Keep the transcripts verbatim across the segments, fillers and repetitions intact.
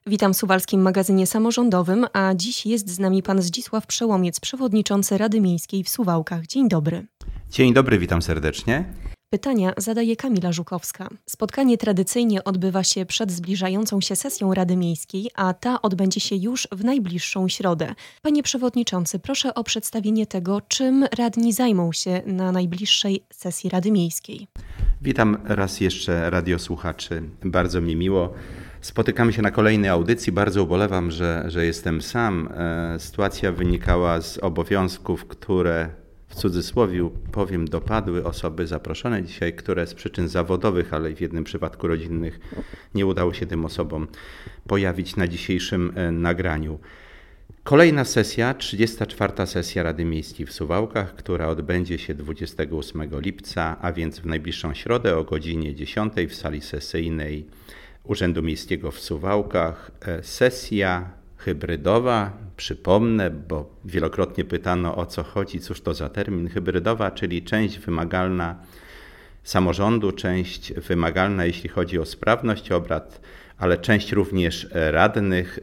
Witam w Suwalskim Magazynie Samorządowym, a dziś jest z nami pan Zdzisław Przełomiec, przewodniczący Rady Miejskiej w Suwałkach. Dzień dobry. Dzień dobry, witam serdecznie. Pytania zadaje Kamila Żukowska. Spotkanie tradycyjnie odbywa się przed zbliżającą się sesją Rady Miejskiej, a ta odbędzie się już w najbliższą środę. Panie przewodniczący, proszę o przedstawienie tego, czym radni zajmą się na najbliższej sesji Rady Miejskiej. Witam raz jeszcze radiosłuchaczy. Bardzo mi miło. Spotykamy się na kolejnej audycji. Bardzo ubolewam, że, że jestem sam. E, sytuacja wynikała z obowiązków, które w cudzysłowie powiem dopadły osoby zaproszone dzisiaj, które z przyczyn zawodowych, ale i w jednym przypadku rodzinnych nie udało się tym osobom pojawić na dzisiejszym e, nagraniu. Kolejna sesja, trzydziesta czwarta sesja Rady Miejskiej w Suwałkach, która odbędzie się dwudziestego ósmego lipca, a więc w najbliższą środę o godzinie dziesiątej w sali sesyjnej Urzędu Miejskiego w Suwałkach. Sesja hybrydowa, przypomnę, bo wielokrotnie pytano, o co chodzi, cóż to za termin hybrydowa, czyli część wymagalna samorządu, część wymagalna, jeśli chodzi o sprawność obrad, ale część również radnych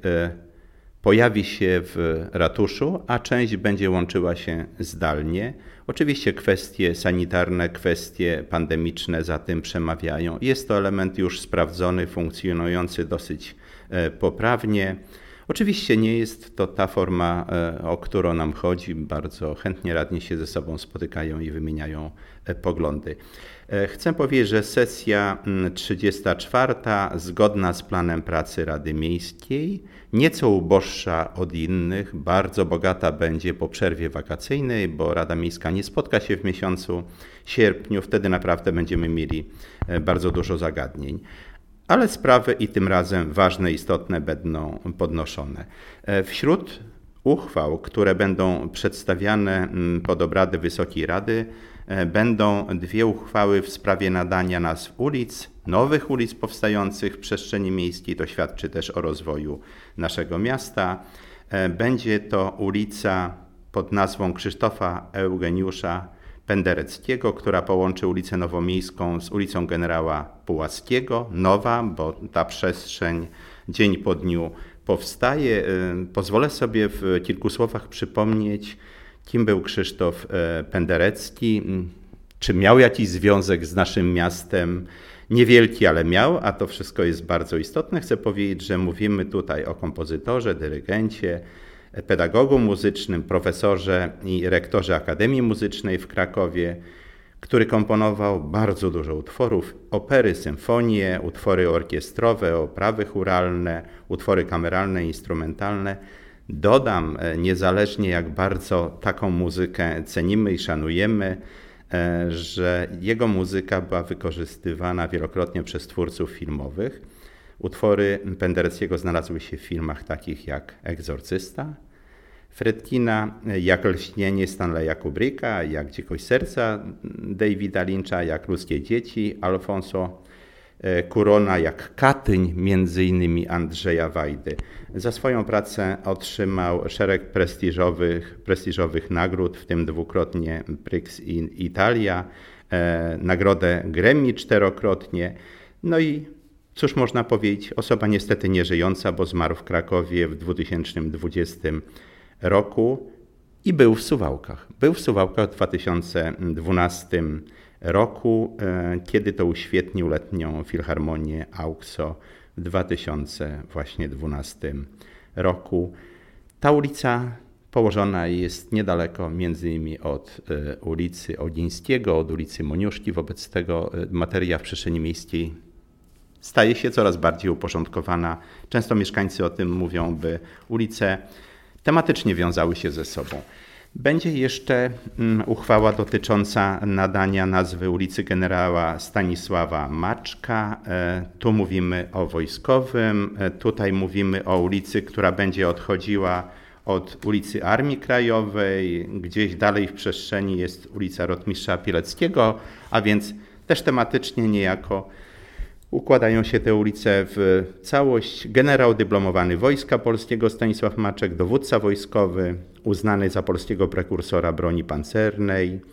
pojawi się w ratuszu, a część będzie łączyła się zdalnie. Oczywiście kwestie sanitarne, kwestie pandemiczne za tym przemawiają. Jest to element już sprawdzony, funkcjonujący dosyć poprawnie. Oczywiście nie jest to ta forma, o którą nam chodzi. Bardzo chętnie radni się ze sobą spotykają i wymieniają poglądy. Chcę powiedzieć, że sesja trzydziesta czwarta zgodna z planem pracy Rady Miejskiej, nieco uboższa od innych, bardzo bogata będzie po przerwie wakacyjnej, bo Rada Miejska nie spotka się w miesiącu sierpniu, wtedy naprawdę będziemy mieli bardzo dużo zagadnień. Ale sprawy i tym razem ważne, istotne będą podnoszone. Wśród uchwał, które będą przedstawiane pod obrady Wysokiej Rady, będą dwie uchwały w sprawie nadania nazw ulic, nowych ulic powstających w przestrzeni miejskiej. To świadczy też o rozwoju naszego miasta. Będzie to ulica pod nazwą Krzysztofa Eugeniusza Pendereckiego, która połączy ulicę Nowomiejską z ulicą Generała Puławskiego. Nowa, bo ta przestrzeń dzień po dniu powstaje. Pozwolę sobie w kilku słowach przypomnieć, kim był Krzysztof Penderecki, czy miał jakiś związek z naszym miastem. Niewielki, ale miał, a to wszystko jest bardzo istotne. Chcę powiedzieć, że mówimy tutaj o kompozytorze, dyrygencie, pedagogu muzycznym, profesorze i rektorze Akademii Muzycznej w Krakowie, który komponował bardzo dużo utworów, opery, symfonie, utwory orkiestrowe, oprawy chóralne, utwory kameralne, instrumentalne. Dodam, niezależnie jak bardzo taką muzykę cenimy i szanujemy, że jego muzyka była wykorzystywana wielokrotnie przez twórców filmowych. Utwory Pendereckiego znalazły się w filmach takich jak Egzorcysta Fredkina, jak Lśnienie Stanleya Kubricka, jak Dzikość serca Davida Lyncha, jak Ludzkie dzieci Alfonso Curona, jak Katyń między innymi Andrzeja Wajdy. Za swoją pracę otrzymał szereg prestiżowych, prestiżowych nagród, w tym dwukrotnie Prix Italia, e, nagrodę Grammy czterokrotnie. No i cóż można powiedzieć, osoba niestety nieżyjąca, bo zmarł w Krakowie w dwa tysiące dwudziestym roku i był w Suwałkach. Był w Suwałkach w dwa tysiące dwunastym roku, kiedy to uświetnił letnią filharmonię AUKSO w dwa tysiące dwunastym roku. Ta ulica położona jest niedaleko między innymi od ulicy Ogińskiego, od ulicy Moniuszki. Wobec tego materia w przestrzeni miejskiej staje się coraz bardziej uporządkowana. Często mieszkańcy o tym mówią, by ulice tematycznie wiązały się ze sobą. Będzie jeszcze uchwała dotycząca nadania nazwy ulicy Generała Stanisława Maczka. Tu mówimy o Wojskowym, tutaj mówimy o ulicy, która będzie odchodziła od ulicy Armii Krajowej. Gdzieś dalej w przestrzeni jest ulica Rotmistrza Pileckiego, a więc też tematycznie niejako układają się te ulice w całość. Generał dyplomowany Wojska Polskiego Stanisław Maczek, dowódca wojskowy, uznany za polskiego prekursora broni pancernej,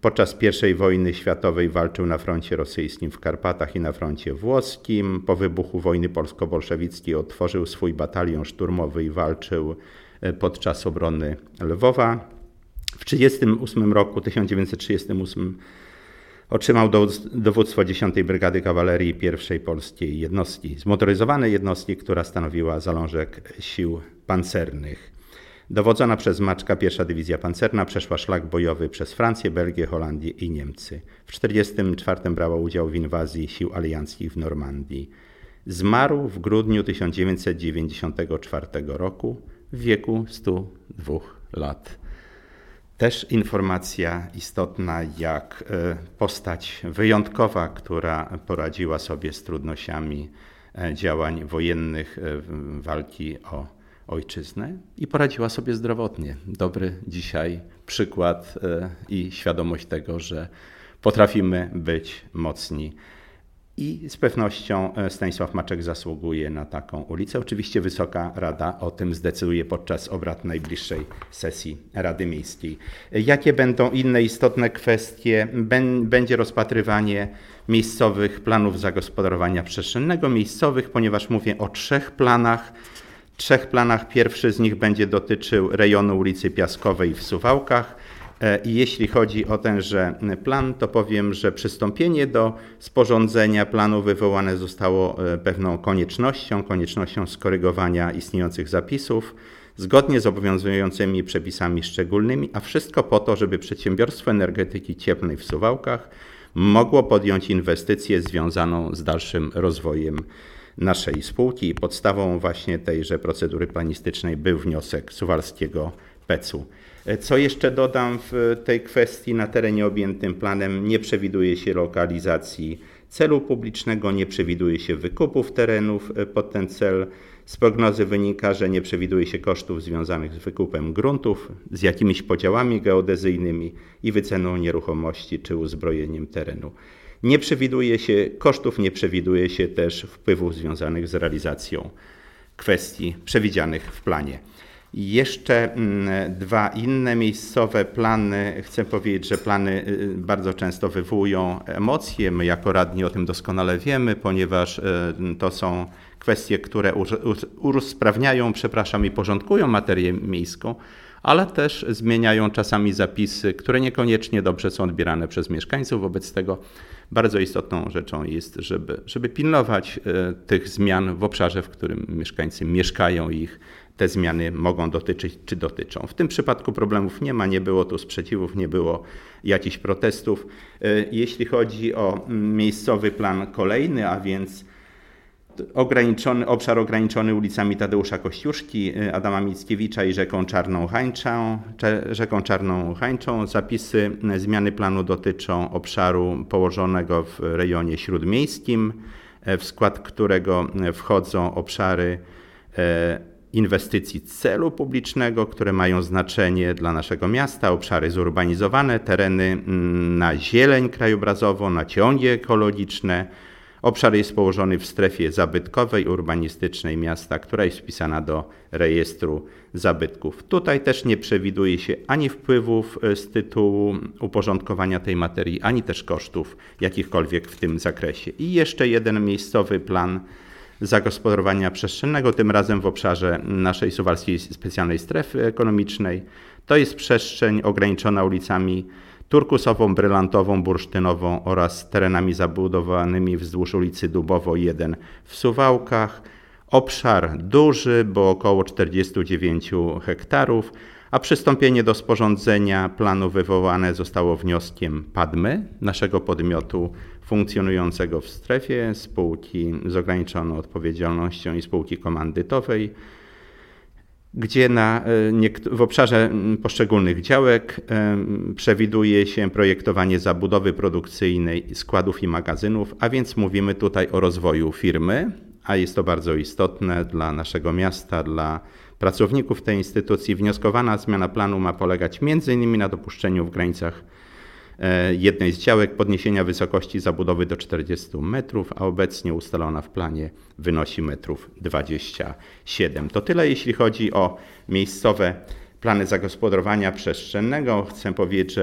Podczas pierwszej wojny światowej walczył na froncie rosyjskim w Karpatach i na froncie włoskim. Po wybuchu wojny polsko-bolszewickiej otworzył swój batalion szturmowy i walczył podczas obrony Lwowa. W trzydziestym ósmym roku, tysiąc dziewięćset trzydziestym ósmym otrzymał dowództwo dziesiątej Brygady Kawalerii pierwszej Polskiej Jednostki, zmotoryzowanej jednostki, która stanowiła zalążek sił pancernych. Dowodzona przez Maczka pierwsza Dywizja Pancerna przeszła szlak bojowy przez Francję, Belgię, Holandię i Niemcy. W tysiąc dziewięćset czterdziestym czwartym brała udział w inwazji sił alianckich w Normandii. Zmarł w grudniu tysiąc dziewięćset dziewięćdziesiątego czwartego roku w wieku stu dwóch lat. Też informacja istotna, jak postać wyjątkowa, która poradziła sobie z trudnościami działań wojennych, walki o ojczyznę i poradziła sobie zdrowotnie. Dobry dzisiaj przykład i świadomość tego, że potrafimy być mocni. I z pewnością Stanisław Maczek zasługuje na taką ulicę. Oczywiście Wysoka Rada o tym zdecyduje podczas obrad najbliższej sesji Rady Miejskiej. Jakie będą inne istotne kwestie? Będzie rozpatrywanie miejscowych planów zagospodarowania przestrzennego. Miejscowych, ponieważ mówię o trzech planach. Trzech planach. Pierwszy z nich będzie dotyczył rejonu ulicy Piaskowej w Suwałkach. I jeśli chodzi o tenże plan, to powiem, że przystąpienie do sporządzenia planu wywołane zostało pewną koniecznością, koniecznością skorygowania istniejących zapisów zgodnie z obowiązującymi przepisami szczególnymi, a wszystko po to, żeby przedsiębiorstwo energetyki cieplnej w Suwałkach mogło podjąć inwestycję związaną z dalszym rozwojem naszej spółki. Podstawą właśnie tejże procedury planistycznej był wniosek suwalskiego pecu. Co jeszcze dodam w tej kwestii? Na terenie objętym planem nie przewiduje się lokalizacji celu publicznego, nie przewiduje się wykupów terenów pod ten cel. Z prognozy wynika, że nie przewiduje się kosztów związanych z wykupem gruntów, z jakimiś podziałami geodezyjnymi i wyceną nieruchomości czy uzbrojeniem terenu. Nie przewiduje się kosztów, nie przewiduje się też wpływów związanych z realizacją kwestii przewidzianych w planie. Jeszcze dwa inne miejscowe plany. Chcę powiedzieć, że plany bardzo często wywołują emocje. My jako radni o tym doskonale wiemy, ponieważ to są kwestie, które usprawniają, przepraszam, i porządkują materię miejską, ale też zmieniają czasami zapisy, które niekoniecznie dobrze są odbierane przez mieszkańców. Wobec tego bardzo istotną rzeczą jest, żeby, żeby pilnować tych zmian w obszarze, w którym mieszkańcy mieszkają i ich te zmiany mogą dotyczyć czy dotyczą. W tym przypadku problemów nie ma, nie było tu sprzeciwów, nie było jakichś protestów. Jeśli chodzi o miejscowy plan kolejny, a więc ograniczony, obszar ograniczony ulicami Tadeusza Kościuszki, Adama Mickiewicza i rzeką Czarną Hańczą, rzeką Czarną Hańczą. Zapisy zmiany planu dotyczą obszaru położonego w rejonie śródmiejskim, w skład którego wchodzą obszary inwestycji celu publicznego, które mają znaczenie dla naszego miasta, obszary zurbanizowane, tereny na zieleń krajobrazową, na ciągi ekologiczne. Obszar jest położony w strefie zabytkowej, urbanistycznej miasta, która jest wpisana do rejestru zabytków. Tutaj też nie przewiduje się ani wpływów z tytułu uporządkowania tej materii, ani też kosztów jakichkolwiek w tym zakresie. I jeszcze jeden miejscowy plan zagospodarowania przestrzennego, tym razem w obszarze naszej Suwalskiej Specjalnej Strefy Ekonomicznej. To jest przestrzeń ograniczona ulicami Turkusową, Brylantową, Bursztynową oraz terenami zabudowanymi wzdłuż ulicy Dubowo jeden w Suwałkach. Obszar duży, bo około czterdzieści dziewięć hektarów, a przystąpienie do sporządzenia planu wywołane zostało wnioskiem Padmy, naszego podmiotu funkcjonującego w strefie, spółki z ograniczoną odpowiedzialnością i spółki komandytowej, gdzie na, w obszarze poszczególnych działek przewiduje się projektowanie zabudowy produkcyjnej składów i magazynów, a więc mówimy tutaj o rozwoju firmy, a jest to bardzo istotne dla naszego miasta, dla pracowników tej instytucji. Wnioskowana zmiana planu ma polegać między innymi na dopuszczeniu w granicach jednej z działek podniesienia wysokości zabudowy do czterdziestu metrów, a obecnie ustalona w planie wynosi metrów dwadzieścia siedem. To tyle, jeśli chodzi o miejscowe plany zagospodarowania przestrzennego. Chcę powiedzieć, że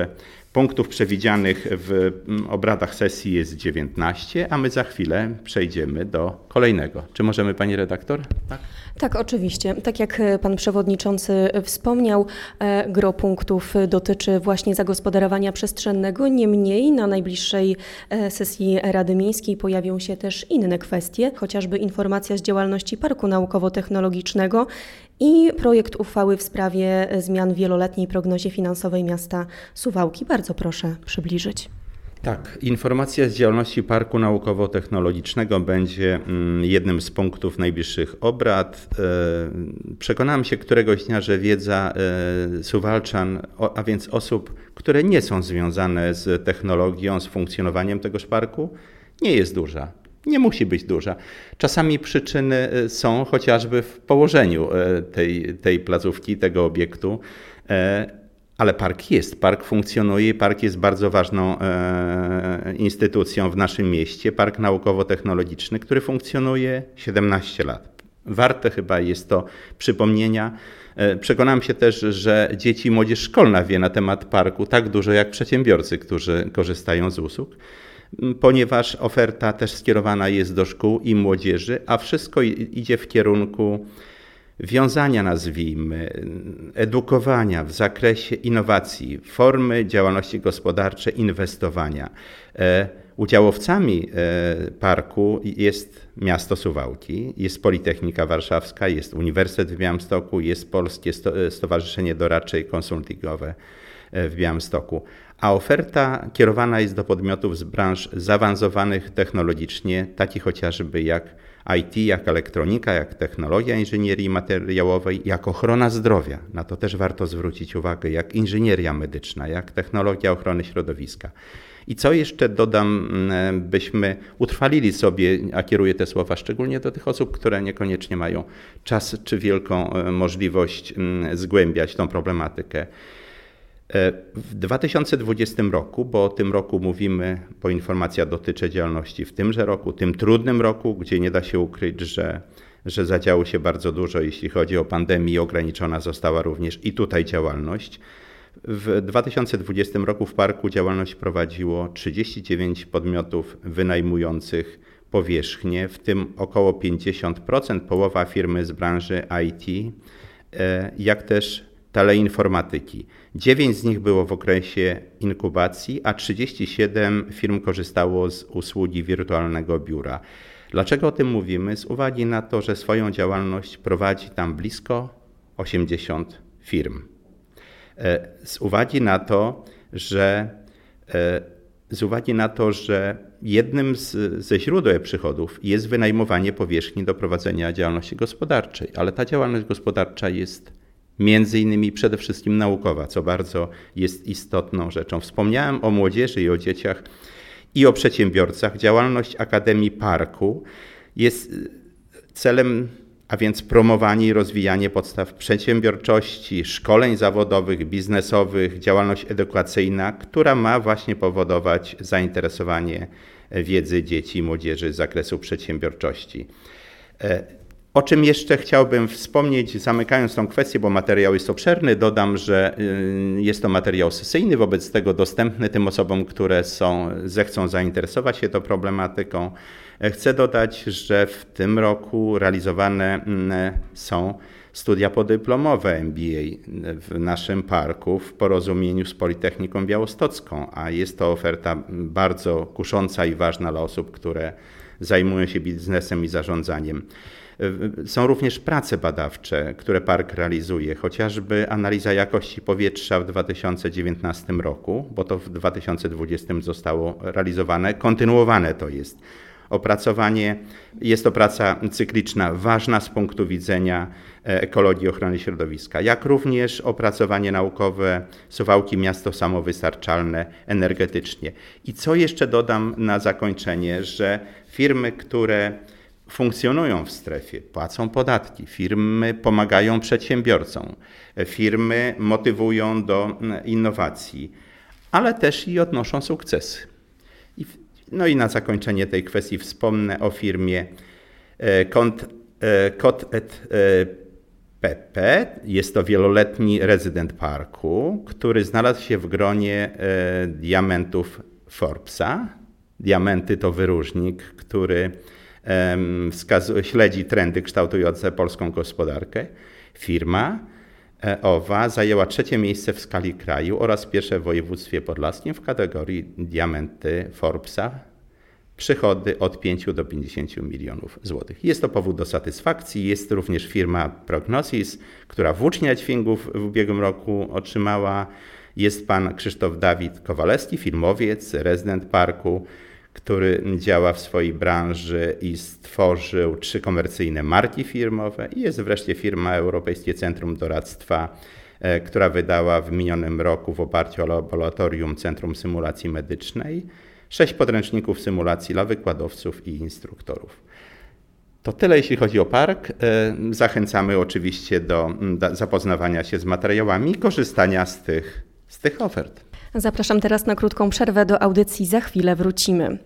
Punktów przewidzianych w obradach sesji jest dziewiętnaście, a my za chwilę przejdziemy do kolejnego. Czy możemy, pani redaktor? Tak? Tak, oczywiście. Tak jak pan przewodniczący wspomniał, gro punktów dotyczy właśnie zagospodarowania przestrzennego. Niemniej na najbliższej sesji Rady Miejskiej pojawią się też inne kwestie, chociażby informacja z działalności Parku Naukowo-Technologicznego i projekt uchwały w sprawie zmian w wieloletniej prognozie finansowej miasta Suwałki. Bardzo proszę przybliżyć. Tak, informacja z działalności Parku Naukowo-Technologicznego będzie jednym z punktów najbliższych obrad. Przekonałem się któregoś dnia, że wiedza Suwalczan, a więc osób, które nie są związane z technologią, z funkcjonowaniem tegoż parku, nie jest duża. Nie musi być duża. Czasami przyczyny są chociażby w położeniu tej, tej placówki, tego obiektu, ale park jest, park funkcjonuje, park jest bardzo ważną instytucją w naszym mieście, Park Naukowo-Technologiczny, który funkcjonuje siedemnaście lat. Warte chyba jest to przypomnienia. Przekonałem się też, że dzieci i młodzież szkolna wie na temat parku tak dużo jak przedsiębiorcy, którzy korzystają z usług, ponieważ oferta też skierowana jest do szkół i młodzieży, a wszystko idzie w kierunku wiązania, nazwijmy, edukowania w zakresie innowacji, formy działalności gospodarczej, inwestowania. Udziałowcami parku jest miasto Suwałki, jest Politechnika Warszawska, jest Uniwersytet w Białymstoku, jest Polskie Stowarzyszenie Doradcze i Konsultingowe w Białymstoku. A oferta kierowana jest do podmiotów z branż zaawansowanych technologicznie, takich chociażby jak I T, jak elektronika, jak technologia inżynierii materiałowej, jak ochrona zdrowia. Na to też warto zwrócić uwagę, jak inżynieria medyczna, jak technologia ochrony środowiska. I co jeszcze dodam, byśmy utrwalili sobie, a kieruję te słowa szczególnie do tych osób, które niekoniecznie mają czas czy wielką możliwość zgłębiać tą problematykę. W dwa tysiące dwudziestym roku, bo o tym roku mówimy, bo informacja dotyczy działalności w tymże roku, tym trudnym roku, gdzie nie da się ukryć, że, że zadziało się bardzo dużo, jeśli chodzi o pandemię i ograniczona została również i tutaj działalność. W dwa tysiące dwudziestym roku w parku działalność prowadziło trzydzieści dziewięć podmiotów wynajmujących powierzchnię, w tym około pięćdziesiąt procent, połowa firmy z branży I T, jak też teleinformatyki. Dziewięć z nich było w okresie inkubacji, a trzydzieści siedem firm korzystało z usługi wirtualnego biura. Dlaczego o tym mówimy? Z uwagi na to, że swoją działalność prowadzi tam blisko osiemdziesiąt firm. Z uwagi na to, że, z uwagi na to, że jednym z, ze źródeł przychodów jest wynajmowanie powierzchni do prowadzenia działalności gospodarczej, ale ta działalność gospodarcza jest między innymi przede wszystkim naukowa, co bardzo jest istotną rzeczą. Wspomniałem o młodzieży i o dzieciach i o przedsiębiorcach. Działalność Akademii Parku jest celem, a więc promowanie i rozwijanie podstaw przedsiębiorczości, szkoleń zawodowych, biznesowych, działalność edukacyjna, która ma właśnie powodować zainteresowanie wiedzy dzieci i młodzieży z zakresu przedsiębiorczości. O czym jeszcze chciałbym wspomnieć, zamykając tą kwestię, bo materiał jest obszerny, dodam, że jest to materiał sesyjny, wobec tego dostępny tym osobom, które są, zechcą zainteresować się tą problematyką. Chcę dodać, że w tym roku realizowane są studia podyplomowe M B A w naszym parku w porozumieniu z Politechniką Białostocką, a jest to oferta bardzo kusząca i ważna dla osób, które zajmują się biznesem i zarządzaniem. Są również prace badawcze, które park realizuje, chociażby analiza jakości powietrza w dwa tysiące dziewiętnastym roku, bo to w dwa tysiące dwudziestym zostało realizowane, kontynuowane to jest. Opracowanie, jest to praca cykliczna, ważna z punktu widzenia ekologii i ochrony środowiska, jak również opracowanie naukowe Suwałki miasto samowystarczalne energetycznie. I co jeszcze dodam na zakończenie, że firmy, które funkcjonują w strefie, płacą podatki, firmy pomagają przedsiębiorcom, firmy motywują do innowacji, ale też i odnoszą sukcesy. I, no i na zakończenie tej kwestii wspomnę o firmie Cont et Pepe jest to wieloletni rezydent parku, który znalazł się w gronie e, diamentów Forbesa. Diamenty to wyróżnik, który e, wskazuje, śledzi trendy kształtujące polską gospodarkę. Firma e, owa zajęła trzecie miejsce w skali kraju oraz pierwsze w województwie podlaskim w kategorii diamenty Forbesa. Przychody od pięciu do pięćdziesięciu milionów złotych. Jest to powód do satysfakcji. Jest również firma Prognosis, która włócznie dźwigów w ubiegłym roku otrzymała. Jest pan Krzysztof Dawid Kowalewski, filmowiec, rezydent parku, który działa w swojej branży i stworzył trzy komercyjne marki firmowe. I jest wreszcie firma Europejskie Centrum Doradztwa, która wydała w minionym roku w oparciu o laboratorium Centrum Symulacji Medycznej sześć podręczników symulacji dla wykładowców i instruktorów. To tyle, jeśli chodzi o park. Zachęcamy oczywiście do zapoznawania się z materiałami i korzystania z tych, z tych ofert. Zapraszam teraz na krótką przerwę. Do audycji za chwilę wrócimy.